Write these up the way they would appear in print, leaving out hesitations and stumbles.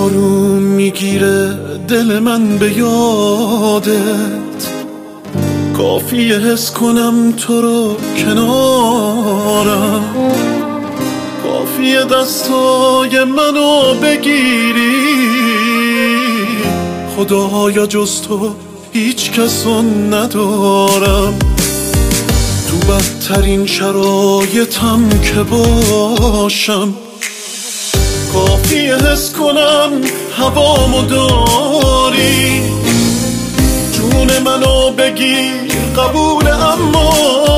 آروم میگیره دل من به یادت، کافیه حس کنم تو رو کنارم، کافیه دستای منو بگیری. خدایا جز تو هیچ کسو ندارم، تو بدترین شرایطم که باشم، کافیه حس کنم هوامو داری. جون منو بگیر قبول، اما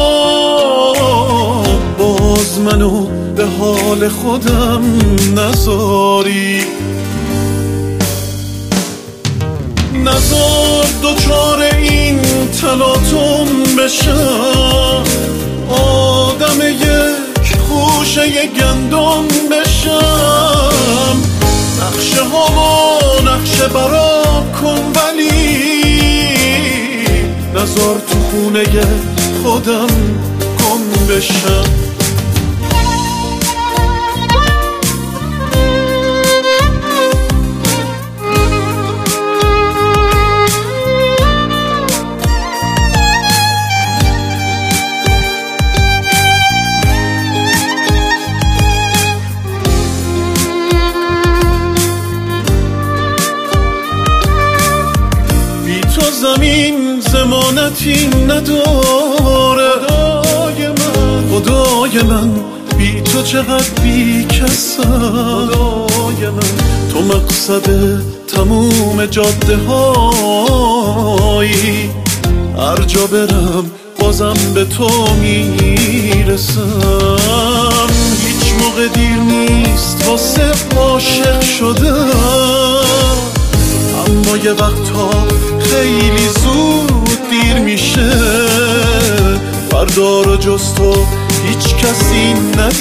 باز منو به حال خودم نذاری. نذار دوچار این تلاطم بشم، آدم یک خوشه گندم بشم. نقشه هامو نقشه برام کن، ولی نذار تو خونه خودم گم بشم. زمین ضمانتی نداره، خدای من بی تو چقدر بی کسم. تو مقصد تموم جاده هایی، هر جا برم بازم به تو میرسم. هیچ موقع دیر نیست واسه عاشق شدم، اما یه وقتا خیلی زود دیر میشه. فردا رو جز تو هیچ کسی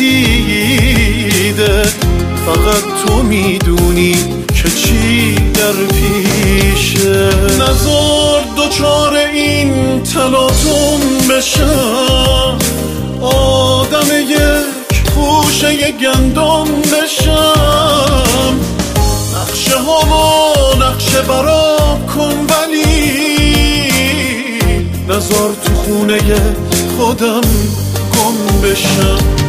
ندیده، فقط تو میدونی که چی در پیشه. نذار دوچار این تلاطم بشم، آدم یک خوشه گندم بشم. نقشه هامو نقشه برام کن، ولی نذار تو خونه خودم گم بشم.